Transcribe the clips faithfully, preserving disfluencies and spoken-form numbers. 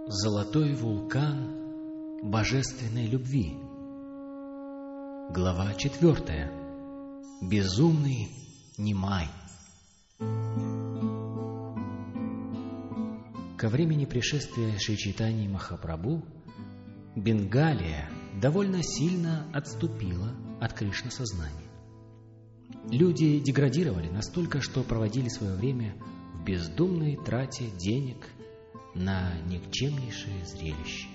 Золотой вулкан божественной любви. Глава четвертая. Безумный Нимай. Ко времени пришествия Шри Чайтаньи Махапрабху Бенгалия довольно сильно отступила от Кришна-сознания. Люди деградировали настолько, что проводили свое время в бездумной трате денег на никчемнейшее зрелище.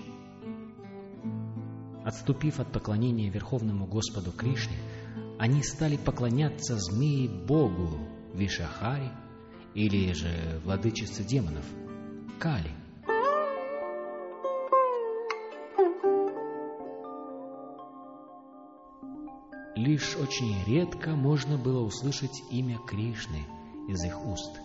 Отступив от поклонения Верховному Господу Кришне, они стали поклоняться змеи-богу Вишахари или же владычице демонов Кали. Лишь очень редко можно было услышать имя Кришны из их уст.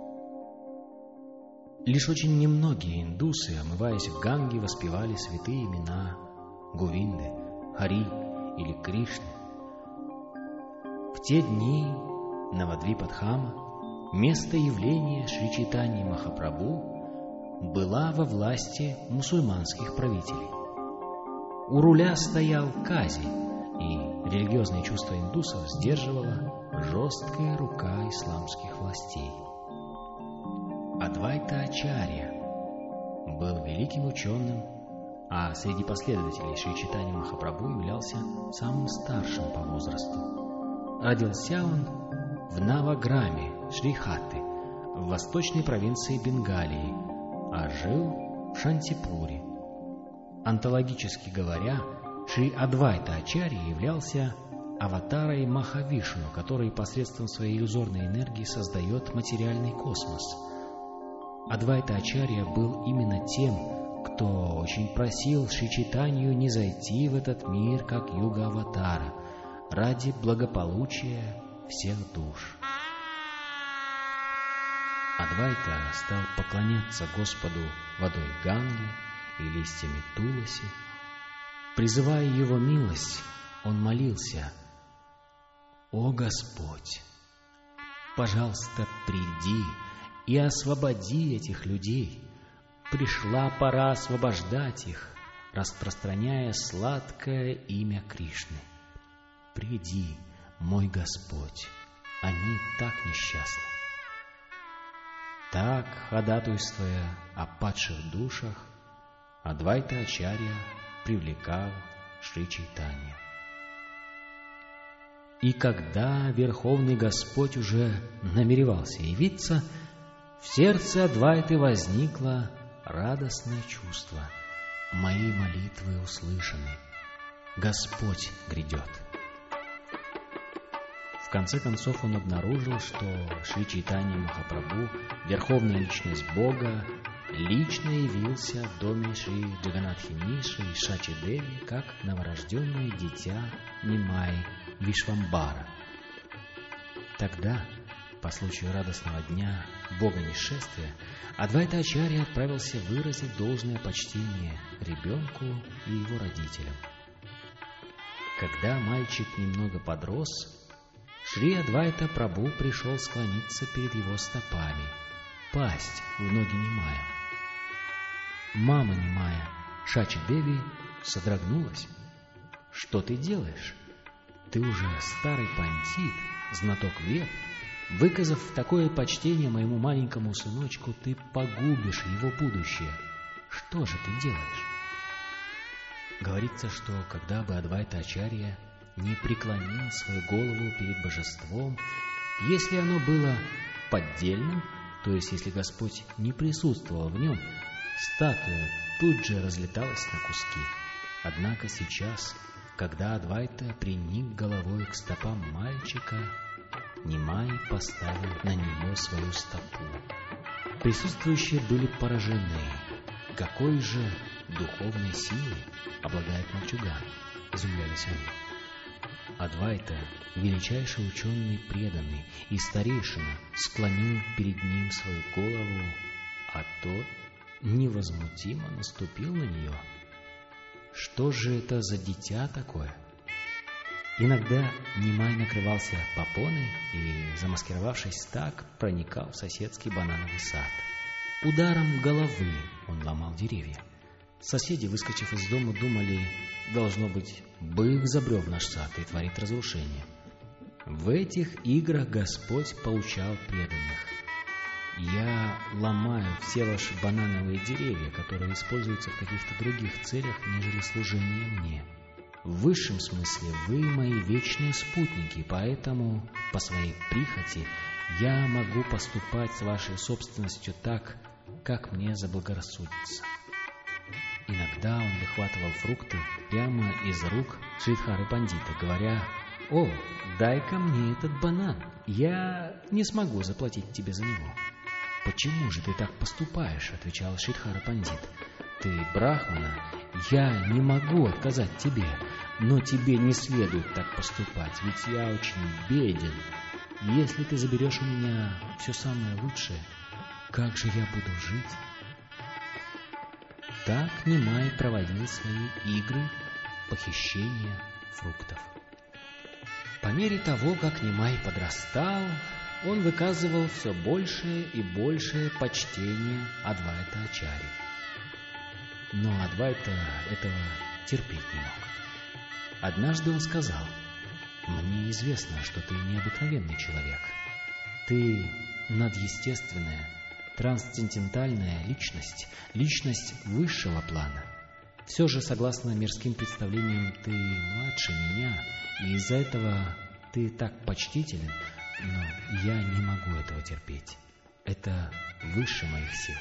Лишь очень немногие индусы, омываясь в Ганге, воспевали святые имена Говинды, Хари или Кришны. В те дни Навадвипадхама, место явления Шри Чайтаньи Махапрабху, была во власти мусульманских правителей. У руля стоял Кази, и религиозные чувства индусов сдерживала жесткая рука исламских властей. Адвайта Ачарья был великим ученым, а среди последователей Шри Чайтаньи Махапрабху являлся самым старшим по возрасту. Родился он в Наваграме, Шрихатты, в восточной провинции Бенгалии, а жил в Шантипуре. Онтологически говоря, Шри Адвайта Ачарья являлся аватарой Махавишну, который посредством своей иллюзорной энергии создает материальный космос. Адвайта Ачарья был именно тем, кто очень просил Шри Чайтанью не зайти в этот мир как юга-аватара ради благополучия всех душ. Адвайта стал поклоняться Господу водой Ганги и листьями Туласи. Призывая его милость, он молился: «О Господь, пожалуйста, приди и освободи этих людей. Пришла пора освобождать их, распространяя сладкое имя Кришны. Приди, мой Господь, они так несчастны». Так, ходатайствуя о падших душах, Адвайта Ачарья привлекал Шри Чайтанью. И когда Верховный Господь уже намеревался явиться, в сердце Адвайты возникло радостное чувство: «Мои молитвы услышаны, Господь грядет». В конце концов он обнаружил, что Шри Чайтанья Махапрабху, Верховная Личность Бога, лично явился в доме Шри Джаганатхини Шри Шачи Деви как новорожденное дитя Нимай Вишвамбара. Тогда, по случаю радостного дня Бога Несшествия, Адвайта Ачарья отправился выразить должное почтение ребенку и его родителям. Когда мальчик немного подрос, Шри Адвайта Прабху пришел склониться перед его стопами, пасть в ноги Нимая. Мама Нимая, Шачи Деви, содрогнулась. «Что ты делаешь? Ты уже старый пандит, знаток вед. Выказав такое почтение моему маленькому сыночку, ты погубишь его будущее. Что же ты делаешь?» Говорится, что когда бы Адвайта Ачарья не преклонил свою голову перед божеством, если оно было поддельным, то есть если Господь не присутствовал в нем, статуя тут же разлеталась на куски. Однако сейчас, когда Адвайта приник головой к стопам мальчика, Нимай поставил на нее свою стопу. Присутствующие были поражены. Какой же духовной силой обладает мальчуган, изумлялись они. Адвайта, величайший ученый преданный и старейшина, склонил перед ним свою голову, а тот невозмутимо наступил на нее. Что же это за дитя такое? Иногда Нимай накрывался попоной и, замаскировавшись так, проникал в соседский банановый сад. Ударом головы он ломал деревья. Соседи, выскочив из дома, думали, должно быть, бык забрел в наш сад и творит разрушение. В этих играх Господь получал преданных. Я ломаю все ваши банановые деревья, которые используются в каких-то других целях, нежели служение мне. В высшем смысле вы мои вечные спутники, поэтому по своей прихоти я могу поступать с вашей собственностью так, как мне заблагорассудится. Иногда он выхватывал фрукты прямо из рук Шридхары Пандита, говоря: «О, дай-ка мне этот банан, я не смогу заплатить тебе за него». «Почему же ты так поступаешь?» — отвечал Шридхара Пандит. «Ты брахмана, я не могу отказать тебе, но тебе не следует так поступать, ведь я очень беден. Если ты заберешь у меня все самое лучшее, как же я буду жить?» Так Нимай проводил свои игры похищения фруктов. По мере того, как Нимай подрастал, он выказывал все большее и большее почтение Адвайта Ачарьи. Но Адвайта этого терпеть не мог. Однажды он сказал: «Мне известно, что ты необыкновенный человек. Ты надъестественная, трансцендентальная личность, личность высшего плана. Все же, согласно мирским представлениям, ты младше меня, и из-за этого ты так почтителен, но я не могу этого терпеть. Это выше моих сил».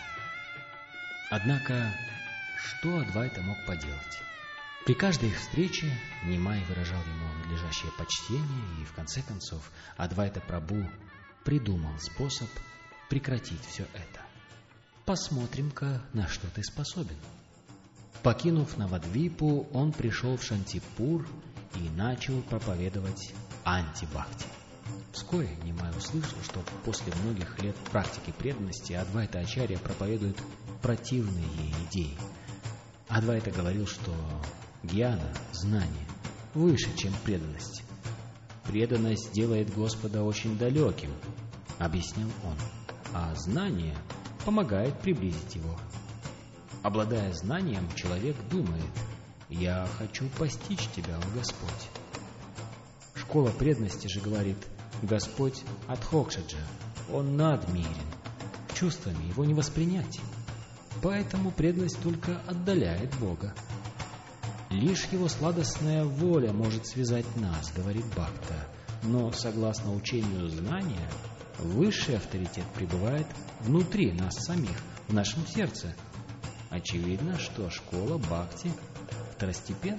Однако, что Адвайта мог поделать? При каждой их встрече Нимай выражал ему надлежащее почтение, и в конце концов Адвайта Прабху придумал способ прекратить все это. «Посмотрим-ка, на что ты способен». Покинув Навадвипу, он пришел в Шантипур и начал проповедовать антибхакти. Вскоре Нимай услышал, что после многих лет практики преданности Адвайта Ачарья проповедует противные ей идеи. Адвайта говорил, что гьяна, знание, выше, чем преданность. «Преданность делает Господа очень далеким», — объяснил он, «а знание помогает приблизить его. Обладая знанием, человек думает: я хочу постичь тебя, о Господь». Школа преданности же говорит: Господь Адхокшаджа, Он надмирен, чувствами его не воспринять, поэтому преданность только отдаляет Бога. Лишь его сладостная воля может связать нас, говорит Бхакта, но, согласно учению знания, высший авторитет пребывает внутри нас самих, в нашем сердце. Очевидно, что школа Бхакти второстепенна.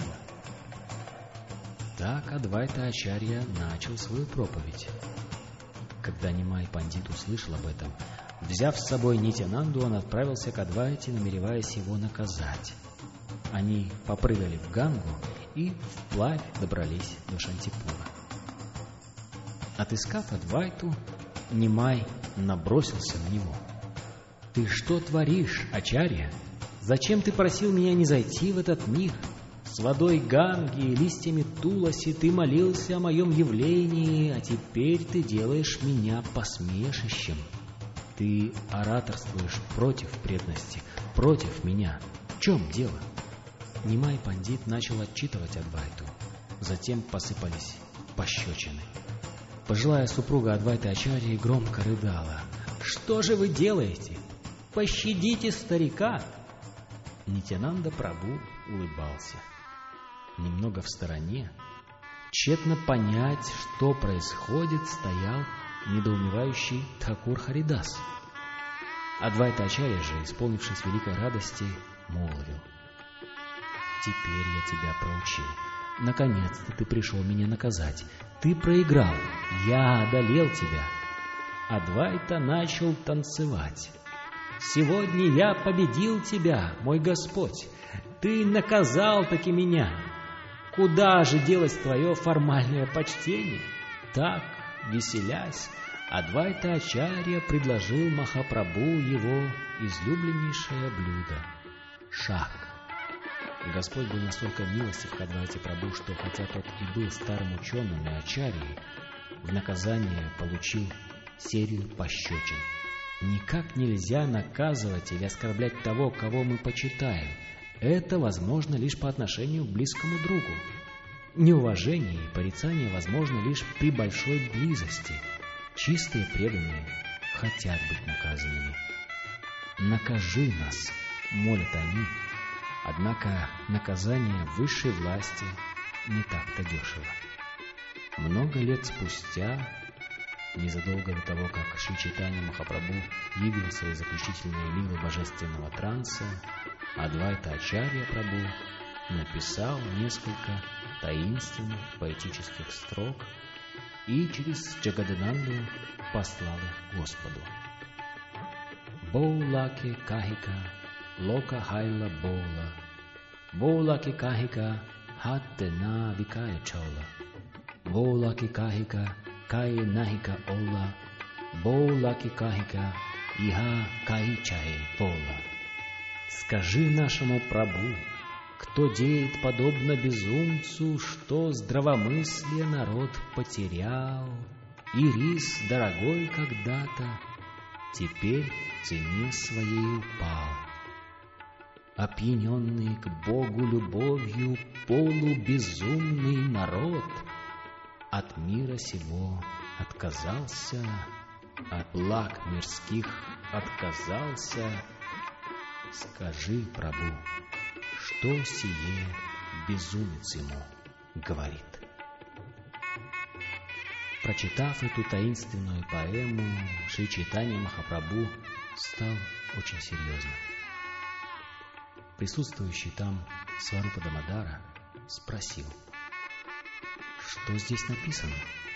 Так Адвайта Ачарья начал свою проповедь. Когда Нимай Пандит услышал об этом, взяв с собой Нитянанду, он отправился к Адвайте, намереваясь его наказать. Они попрыгали в Гангу и вплавь добрались до Шантипура. Отыскав Адвайту, Нимай набросился на него. «Ты что творишь, Ачарья? Зачем ты просил меня не зайти в этот мир? С водой Ганги и листьями Туласи ты молился о моем явлении, а теперь ты делаешь меня посмешищем. Ты ораторствуешь против преданности, против меня. В чем дело?» Нимай Пандит начал отчитывать Адвайту. Затем посыпались пощечины. Пожилая супруга Адвайты Ачарьи громко рыдала. «Что же вы делаете? Пощадите старика!» Нитянанда Прабху улыбался. Немного в стороне, тщетно понять, что происходит, стоял недоумевающий Тхакур Харидас. Адвайта Ачарья же, исполнившись великой радости, молвил: «Теперь я тебя проучил. Наконец-то ты пришел меня наказать. Ты проиграл, я одолел тебя». Адвайта начал танцевать. «Сегодня я победил тебя, мой Господь. Ты наказал-таки меня. Куда же делось твое формальное почтение?» Так, веселясь, Адвайта Ачарья предложил Махапрабху его излюбленнейшее блюдо — шак. Господь был настолько милостив к Адвайте Прабху, что хотя тот и был старым ученым и ачарьей, в наказание получил серию пощечин. Никак нельзя наказывать или оскорблять того, кого мы почитаем. Это возможно лишь по отношению к близкому другу. Неуважение и порицание возможно лишь при большой близости. Чистые преданные хотят быть наказанными. «Накажи нас», — молят они, однако наказание высшей власти не так-то дешево. Много лет спустя, незадолго до того, как Шри Чайтанья Махапрабху явился из заключительной лилы божественного транса, Адвайта Ачарья Прабху написал несколько таинственных поэтических строк и через Джагадананду послал их Господу. Боулаки кахика, лока хайла боула, боулаки кахика, хатте на викая чола, боулаки кахика, кай нахика ола, боулаки кахика, иха кай чае пола. Скажи нашему Прабху, кто деет подобно безумцу, что здравомыслие народ потерял, и рис дорогой когда-то теперь в цене своей упал. Опьяненный к Богу любовью полубезумный народ от мира сего отказался, от благ мирских отказался. Скажи, Прабху, что сие безумец ему говорит? Прочитав эту таинственную поэму, Шри Чайтанья Махапрабху стал очень серьезным. Присутствующий там Сварупа Дамодара спросил: что здесь написано?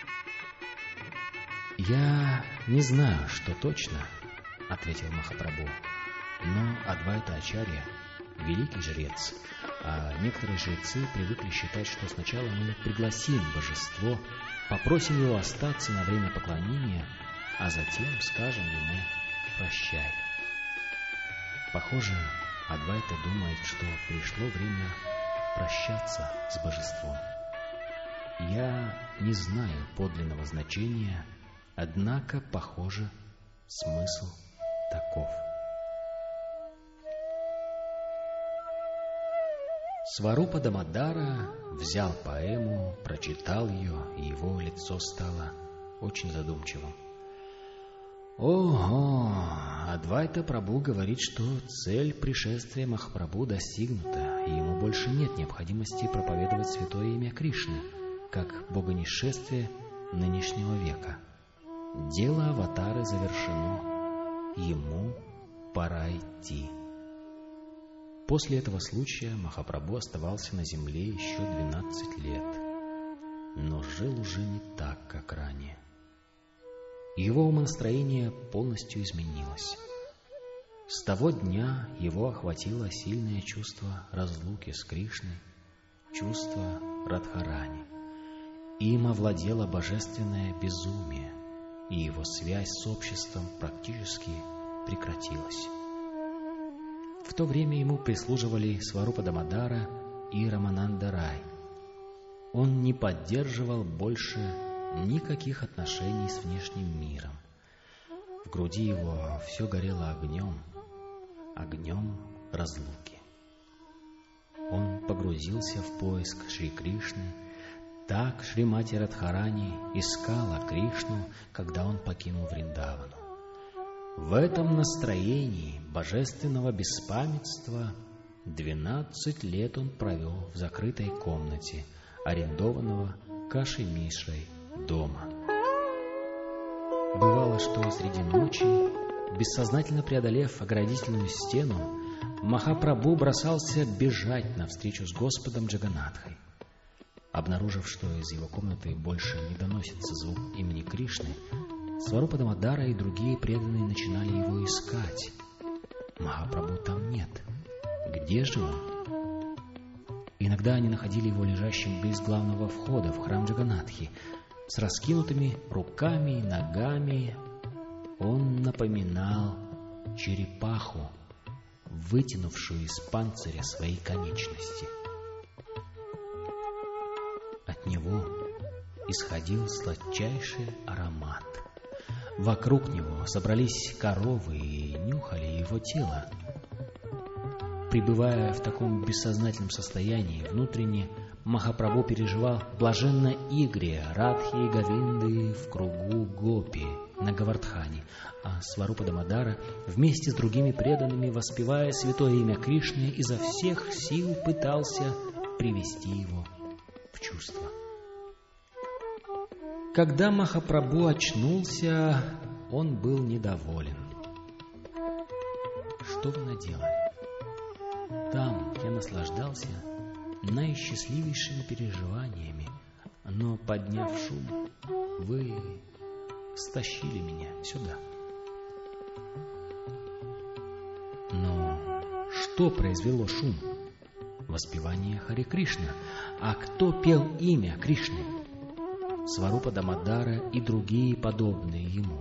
«Я не знаю, что точно», — ответил Махапрабху, «но Адвайта Ачарья — великий жрец, а некоторые жрецы привыкли считать, что сначала мы пригласим божество, попросим его остаться на время поклонения, а затем скажем ему «прощай». Похоже, Адвайта думает, что пришло время прощаться с божеством. Я не знаю подлинного значения, однако, похоже, смысл таков. Сварупа Дамодара взял поэму, прочитал ее, и его лицо стало очень задумчивым. Ого! Адвайта Прабху говорит, что цель пришествия Махапрабху достигнута, и ему больше нет необходимости проповедовать святое имя Кришны, как богонесшествие нынешнего века. Дело аватары завершено, ему пора идти. После этого случая Махапрабху оставался на земле еще двенадцать лет, но жил уже не так, как ранее. Его умонастроение полностью изменилось. С того дня его охватило сильное чувство разлуки с Кришной, чувство Радхарани. Им овладело божественное безумие, и его связь с обществом практически прекратилась. В то время ему прислуживали Сварупа Дамодара и Рамананда Рай. Он не поддерживал больше никаких отношений с внешним миром. В груди его все горело огнем, огнем разлуки. Он погрузился в поиск Шри Кришны. Так Шримати Радхарани искала Кришну, когда он покинул Вриндавану. В этом настроении божественного беспамятства двенадцать лет он провел в закрытой комнате, арендованного Каши Мишрой дома. Бывало, что среди ночи, бессознательно преодолев оградительную стену, Махапрабху бросался бежать навстречу с Господом Джаганатхой. Обнаружив, что из его комнаты больше не доносится звук имени Кришны, Сварупа Дамодара и другие преданные начинали его искать. Махапрабху там нет. Где же он? Иногда они находили его лежащим близ главного входа в храм Джаганатхи. С раскинутыми руками и ногами он напоминал черепаху, вытянувшую из панциря свои конечности. От него исходил сладчайший аромат. Вокруг него собрались коровы и нюхали его тело. Пребывая в таком бессознательном состоянии, внутренне Махапрабху переживал блаженно игре Радхи и Говинды в кругу гопи на Говардхане, а Сварупа Дамодара вместе с другими преданными, воспевая святое имя Кришны, изо всех сил пытался привести его в чувство. Когда Махапрабху очнулся, он был недоволен. «Что вы наделали? Там я наслаждался наисчастливейшими переживаниями, но, подняв шум, вы стащили меня сюда». Но что произвело шум? Воспевание Харе Кришна. А кто пел имя Кришны? Сварупа Дамодара и другие подобные ему.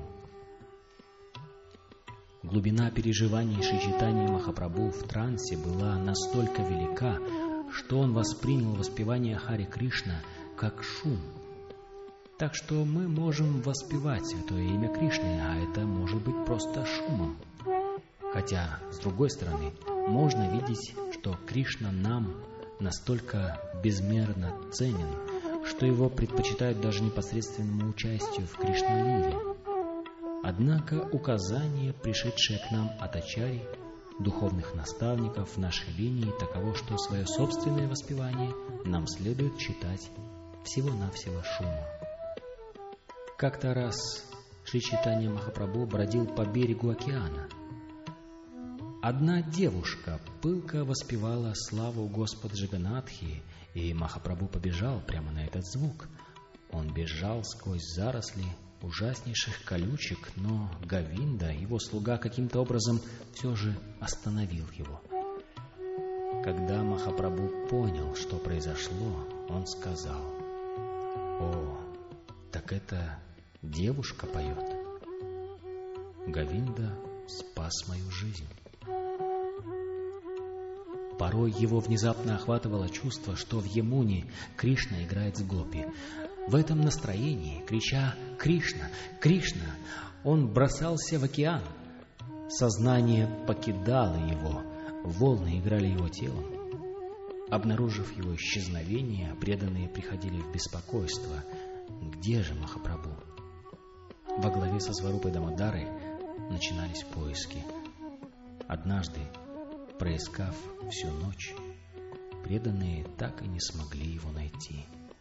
Глубина переживаний Шри Чайтаньи Махапрабху в трансе была настолько велика, что он воспринял воспевание Харе Кришна как шум. Так что мы можем воспевать святое имя Кришны, а это может быть просто шумом. Хотя, с другой стороны, можно видеть, что Кришна нам настолько безмерно ценен, что его предпочитают даже непосредственному участию в Кришна-лиле. Однако указание, пришедшее к нам от ачарьи, духовных наставников в нашей линии, таково, что свое собственное воспевание нам следует считать всего-навсего шумом. Как-то раз Шри Чайтанья Махапрабху бродил по берегу океана. Одна девушка пылко воспевала славу Господа Джаганатхи, и Махапрабху побежал прямо на этот звук. Он бежал сквозь заросли ужаснейших колючек, но Говинда, его слуга, каким-то образом все же остановил его. Когда Махапрабху понял, что произошло, он сказал: «О, так это девушка поет. Говинда спас мою жизнь». Порой его внезапно охватывало чувство, что в Ямуне Кришна играет с гопи. В этом настроении, крича «Кришна! Кришна!», он бросался в океан. Сознание покидало его, волны играли его телом. Обнаружив его исчезновение, преданные приходили в беспокойство. Где же Махапрабху? Во главе со Сварупой Дамодарой начинались поиски. Однажды, проискав всю ночь, преданные так и не смогли его найти.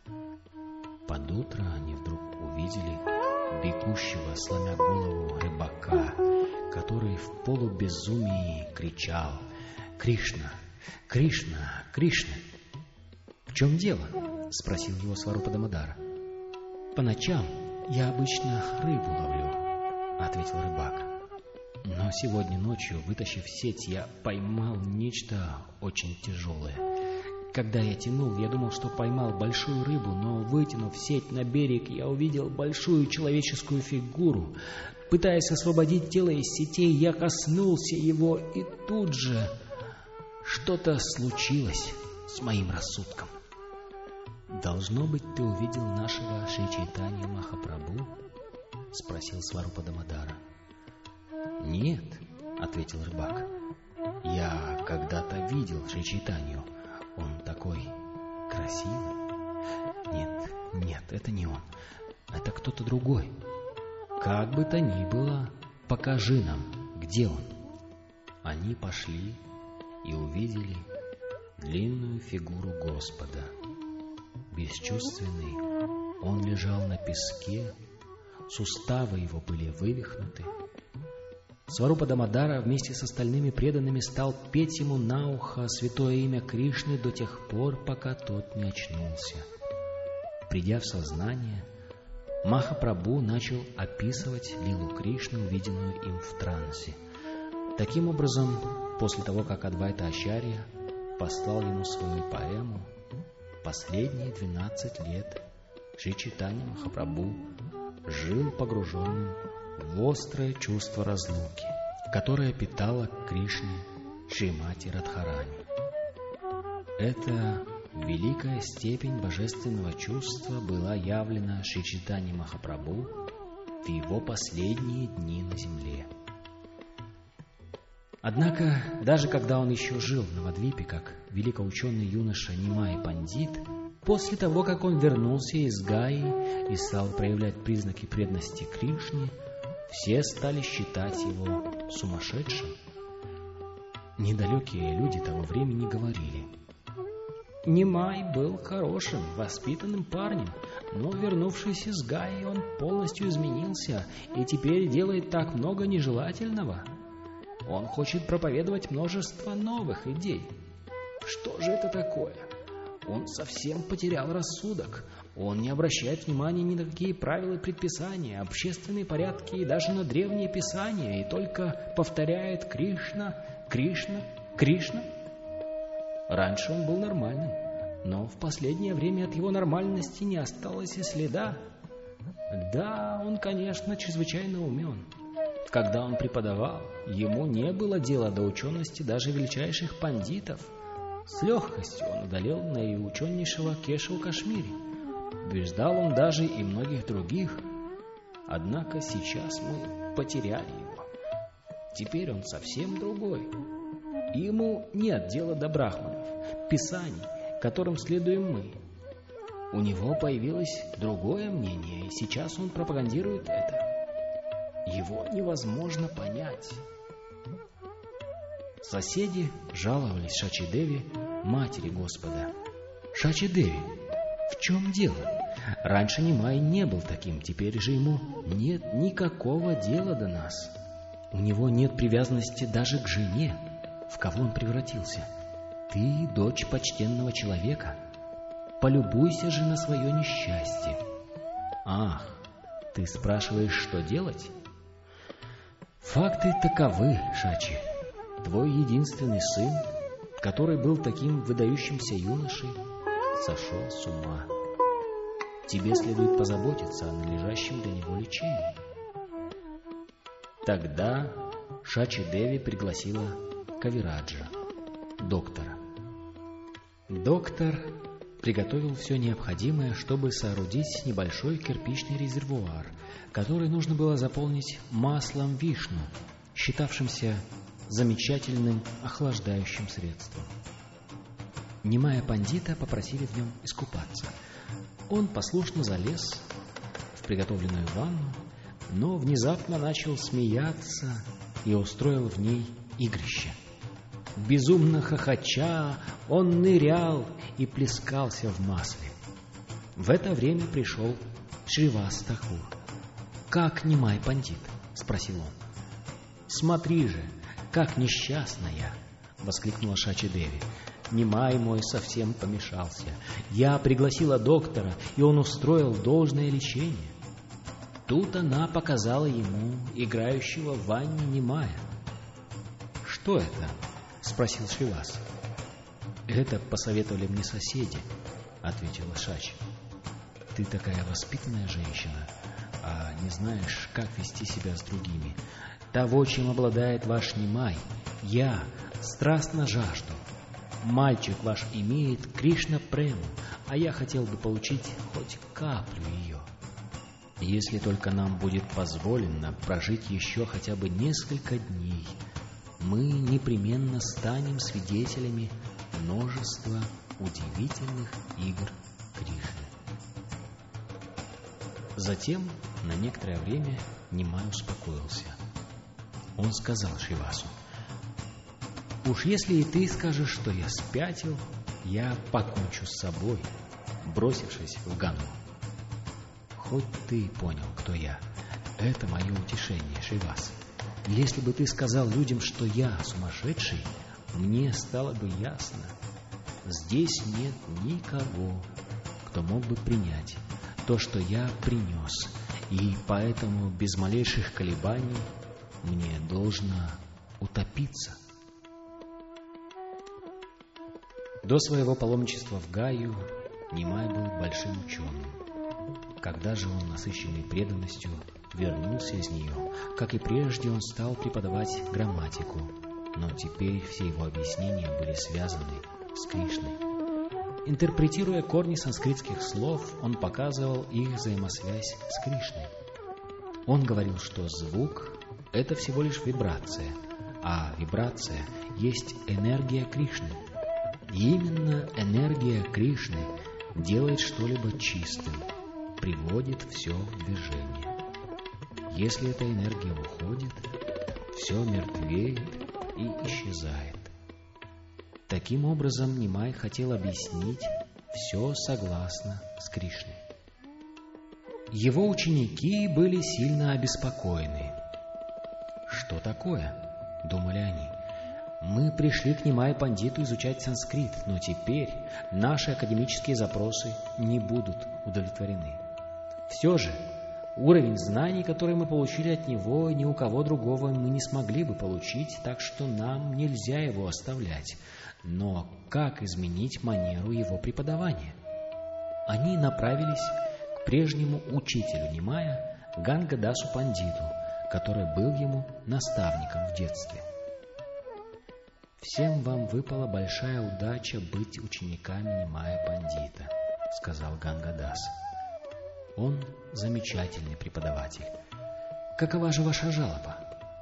Под утро они вдруг увидели бегущего, сломя голову, рыбака, который в полубезумии кричал: «Кришна! Кришна! Кришна!» «В чем дело?» — спросил его Сварупа Дамодара. «По ночам я обычно рыбу ловлю», — ответил рыбак. «Но сегодня ночью, вытащив сеть, я поймал нечто очень тяжелое. Когда я тянул, я думал, что поймал большую рыбу, но, вытянув сеть на берег, я увидел большую человеческую фигуру. Пытаясь освободить тело из сетей, я коснулся его, и тут же что-то случилось с моим рассудком». «Должно быть, ты увидел нашего Шри Чайтанья Махапрабху?» — спросил Сварупа Дамодара. «Нет», — ответил рыбак, — «я когда-то видел Шри Чайтанью. Он такой красивый». «Нет, нет, это не он. Это кто-то другой. Как бы то ни было, покажи нам, где он». Они пошли и увидели длинную фигуру Господа. Бесчувственный, он лежал на песке, суставы его были вывихнуты. Сварупа Дамодара вместе с остальными преданными стал петь ему на ухо святое имя Кришны до тех пор, пока тот не очнулся. Придя в сознание, Махапрабху начал описывать лилу Кришны, увиденную им в трансе. Таким образом, после того, как Адвайта Ачарья послал ему свою поэму, последние двенадцать лет Шри Чайтанья Махапрабху жил погруженным в острое чувство разлуки, которое питало к Кришне Шримати Радхарани. Эта великая степень божественного чувства была явлена Шри Чайтанье Махапрабху в его последние дни на земле. Однако, даже когда он еще жил в Навадвипе, как великоученый юноша Нимай Пандит, после того, как он вернулся из Гаи и стал проявлять признаки преданности Кришне, все стали считать его сумасшедшим. Недалекие люди того времени говорили: Нимай был хорошим, воспитанным парнем, но, вернувшись из Гаи, он полностью изменился и теперь делает так много нежелательного. Он хочет проповедовать множество новых идей. Что же это такое? Он совсем потерял рассудок. Он не обращает внимания ни на какие правила и предписания, общественные порядки и даже на древние писания, и только повторяет «Кришна, Кришна, Кришна». Раньше он был нормальным, но в последнее время от его нормальности не осталось и следа. Да, он, конечно, чрезвычайно умен. Когда он преподавал, ему не было дела до учености даже величайших пандитов. С легкостью он одолел наиученейшего Кешу в Кашмире. Убеждал он даже и многих других. Однако сейчас мы потеряли его. Теперь он совсем другой. Ему нет дела до брахманов, писаний, которым следуем мы. У него появилось другое мнение, и сейчас он пропагандирует это. Его невозможно понять. Соседи жаловались Шачи-Деви, матери Господа. «Шачи-Деви, в чем дело? Раньше Нимай не был таким, теперь же ему нет никакого дела до нас. У него нет привязанности даже к жене. В кого он превратился? Ты дочь почтенного человека. Полюбуйся же на свое несчастье. Ах, ты спрашиваешь, что делать? Факты таковы, Шачи. Твой единственный сын, который был таким выдающимся юношей, сошел с ума. Тебе следует позаботиться о надлежащем для него лечении». Тогда Шачи-Деви пригласила Кавираджа, доктора. Доктор приготовил все необходимое, чтобы соорудить небольшой кирпичный резервуар, который нужно было заполнить маслом вишну, считавшимся замечательным охлаждающим средством. Нимая Пандита попросили в нем искупаться. Он послушно залез в приготовленную ванну, но внезапно начал смеяться и устроил в ней игрище. Безумно хохоча, он нырял и плескался в масле. В это время пришел Шривас Тхакур. «Как Нимай Пандит?» — спросил он. «Смотри же, как несчастная!» — воскликнула Шачи-Деви. «Нимай мой совсем помешался. Я пригласила доктора, и он устроил должное лечение». Тут она показала ему играющего в ванне Нимая. «Что это?» — спросил Шривас. «Это посоветовали мне соседи», — ответила Шачи. «Ты такая воспитанная женщина, а не знаешь, как вести себя с другими. Того, чем обладает ваш Нимай, я страстно жажду. Мальчик ваш имеет Кришна-прему, а я хотел бы получить хоть каплю ее. Если только нам будет позволено прожить еще хотя бы несколько дней, мы непременно станем свидетелями множества удивительных игр Кришны». Затем на некоторое время Нимай успокоился. Он сказал Шривасу: «Уж если и ты скажешь, что я спятил, я покончу с собой, бросившись в Ганну. Хоть ты понял, кто я. Это мое утешение, Шривас. Если бы ты сказал людям, что я сумасшедший, мне стало бы ясно. Здесь нет никого, кто мог бы принять то, что я принес, и поэтому без малейших колебаний мне должно утопиться». До своего паломничества в Гаю Нимай был большим ученым. Когда же он, насыщенный преданностью, вернулся из нее, как и прежде, он стал преподавать грамматику, но теперь все его объяснения были связаны с Кришной. Интерпретируя корни санскритских слов, он показывал их взаимосвязь с Кришной. Он говорил, что звук — это всего лишь вибрация, а вибрация есть энергия Кришны. И именно энергия Кришны делает что-либо чистым, приводит все в движение. Если эта энергия уходит, все мертвеет и исчезает. Таким образом, Нимай хотел объяснить все согласно с Кришной. Его ученики были сильно обеспокоены. «Что такое?» — думали они. «Мы пришли к Нимай Пандиту изучать санскрит, но теперь наши академические запросы не будут удовлетворены. Все же уровень знаний, который мы получили от него, ни у кого другого мы не смогли бы получить, так что нам нельзя его оставлять. Но как изменить манеру его преподавания?» Они направились к прежнему учителю Нимая, Гангадасу Пандиту, который был ему наставником в детстве. «Всем вам выпала большая удача быть учениками Нимая Пандита», — сказал Гангадас. «Он замечательный преподаватель. Какова же ваша жалоба?»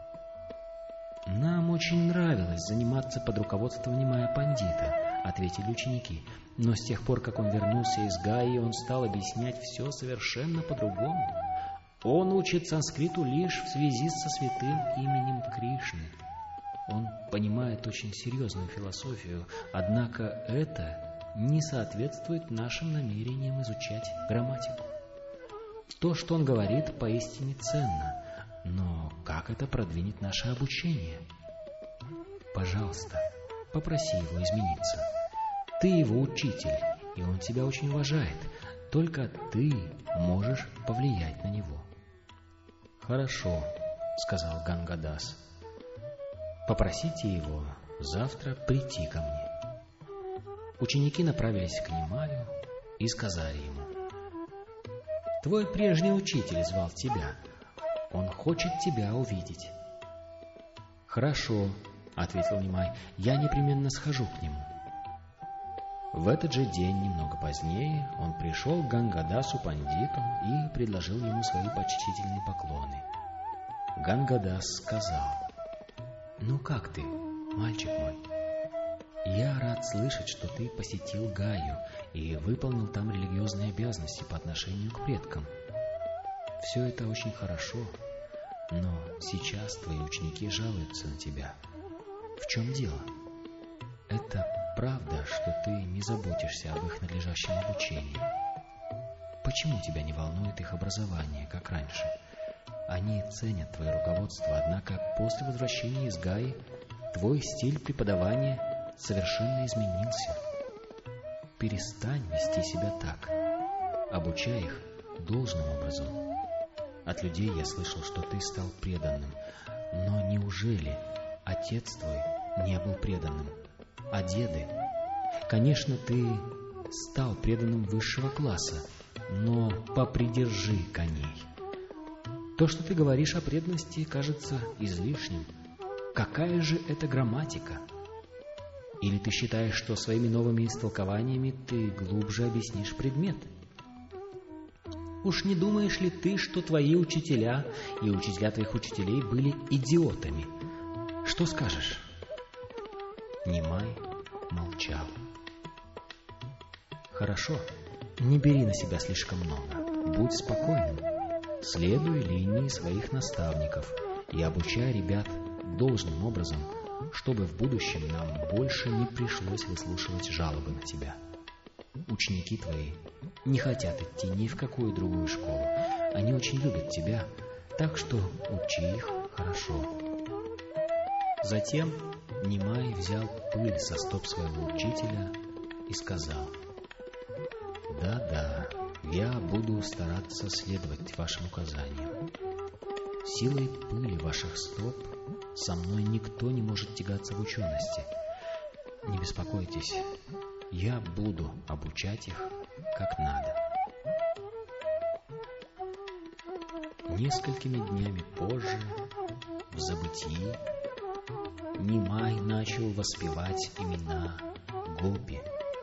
«Нам очень нравилось заниматься под руководством Нимая Пандита», — ответили ученики. «Но с тех пор, как он вернулся из Гаи, он стал объяснять все совершенно по-другому. Он учит санскриту лишь в связи со святым именем Кришны. Он понимает очень серьезную философию, однако это не соответствует нашим намерениям изучать грамматику. То, что он говорит, поистине ценно, но как это продвинет наше обучение? Пожалуйста, попроси его измениться. Ты его учитель, и он тебя очень уважает. Только ты можешь повлиять на него». «Хорошо», — сказал Гангадас. «Попросите его завтра прийти ко мне». Ученики направились к Нимаю и сказали ему: «Твой прежний учитель звал тебя. Он хочет тебя увидеть». «Хорошо», — ответил Нимай, — «я непременно схожу к нему». В этот же день, немного позднее, он пришел к Гангадасу Пандиту и предложил ему свои почтительные поклоны. Гангадас сказал: «Ну как ты, мальчик мой? Я рад слышать, что ты посетил Гаю и выполнил там религиозные обязанности по отношению к предкам. Все это очень хорошо, но сейчас твои ученики жалуются на тебя. В чем дело? Это правда, что ты не заботишься об их надлежащем обучении? Почему тебя не волнует их образование, как раньше? Они ценят твое руководство, однако после возвращения из Гаи твой стиль преподавания совершенно изменился. Перестань вести себя так. Обучай их должным образом. От людей я слышал, что ты стал преданным. Но неужели отец твой не был преданным? А деды? Конечно, ты стал преданным высшего класса, но попридержи коней. То, что ты говоришь о преданности, кажется излишним. Какая же это грамматика? Или ты считаешь, что своими новыми истолкованиями ты глубже объяснишь предмет? Уж не думаешь ли ты, что твои учителя и учителя твоих учителей были идиотами? Что скажешь?» Нимай молчал. «Хорошо, не бери на себя слишком много. Будь спокойным. Следуй линии своих наставников и обучай ребят должным образом, чтобы в будущем нам больше не пришлось выслушивать жалобы на тебя. Ученики твои не хотят идти ни в какую другую школу. Они очень любят тебя, так что учи их хорошо». Затем Нимай взял пыль со стоп своего учителя и сказал: «Да-да, я буду стараться следовать вашим указаниям. Силой пыли ваших стоп со мной никто не может тягаться в учености. Не беспокойтесь, я буду обучать их как надо». Несколькими днями позже, в забытии, Нимай начал воспевать имена Гопи.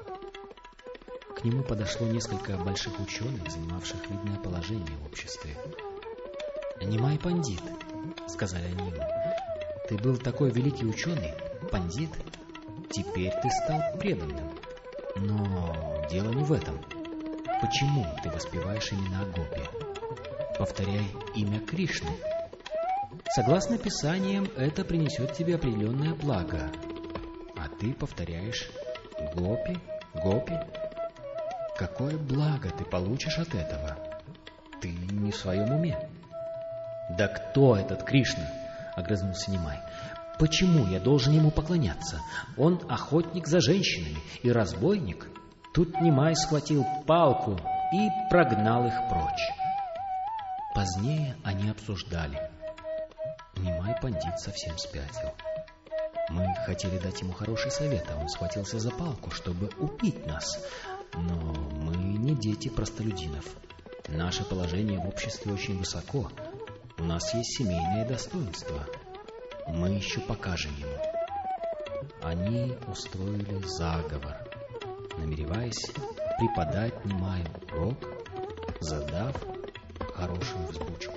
К нему подошло несколько больших ученых, занимавших видное положение в обществе. «Нимай пандит», — сказали они ему, — «ты был такой великий ученый, пандит, теперь ты стал преданным. Но дело не в этом. Почему ты воспеваешь имена Гопи? Повторяй имя Кришны. Согласно Писаниям, это принесет тебе определенное благо. А ты повторяешь Гопи, Гопи. Какое благо ты получишь от этого? Ты не в своем уме». «Да кто этот Кришна?» — огрызнулся Нимай. «Почему я должен ему поклоняться? Он охотник за женщинами и разбойник». Тут Нимай схватил палку и прогнал их прочь. Позднее они обсуждали. Нимай пандит совсем спятил. Мы хотели дать ему хороший совет, а он схватился за палку, чтобы убить нас. Но мы не дети простолюдинов. Наше положение в обществе очень высоко. У нас есть семейное достоинство. Мы еще покажем ему. Они устроили заговор, намереваясь преподать Нимаю урок, задав хорошую взбучку.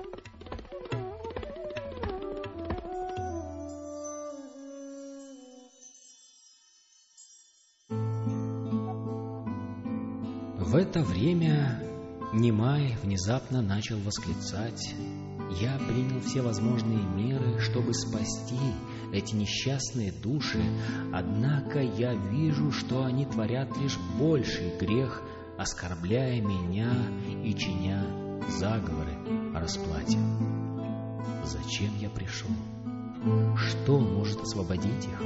В это время Нимай внезапно начал восклицать: «Я принял все возможные меры, чтобы спасти эти несчастные души, однако я вижу, что они творят лишь больший грех, оскорбляя меня и чиня заговоры о расплате. Зачем я пришел? Что может освободить их?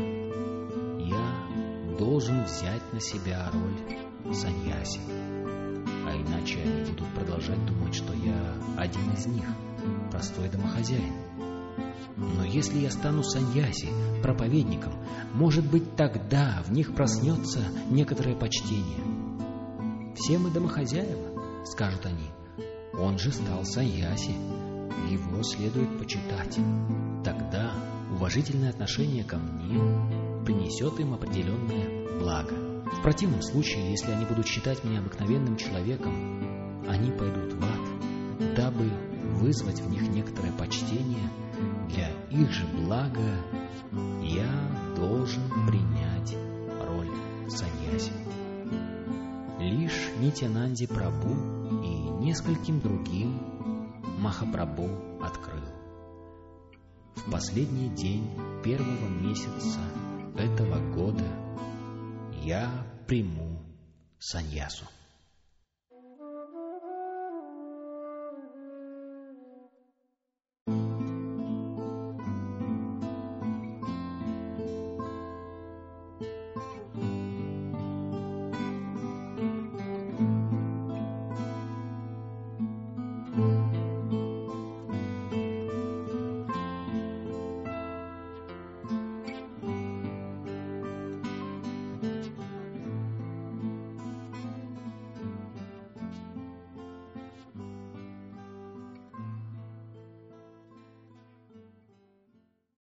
Я должен взять на себя роль саньяси, а иначе они будут продолжать думать, что я один из них, простой домохозяин. Но если я стану саньяси, проповедником, может быть, тогда в них проснется некоторое почтение. Все мы домохозяева, скажут они. Он же стал саньяси, его следует почитать. Тогда уважительное отношение ко мне принесет им определенное благо. В противном случае, если они будут считать меня обыкновенным человеком, они пойдут в ад, дабы вызвать в них некоторое почтение. Для их же блага я должен принять роль саньяси». Лишь Нитьянанде Прабху и нескольким другим Махапрабху открыл: в последний день первого месяца этого года я приму саньясу.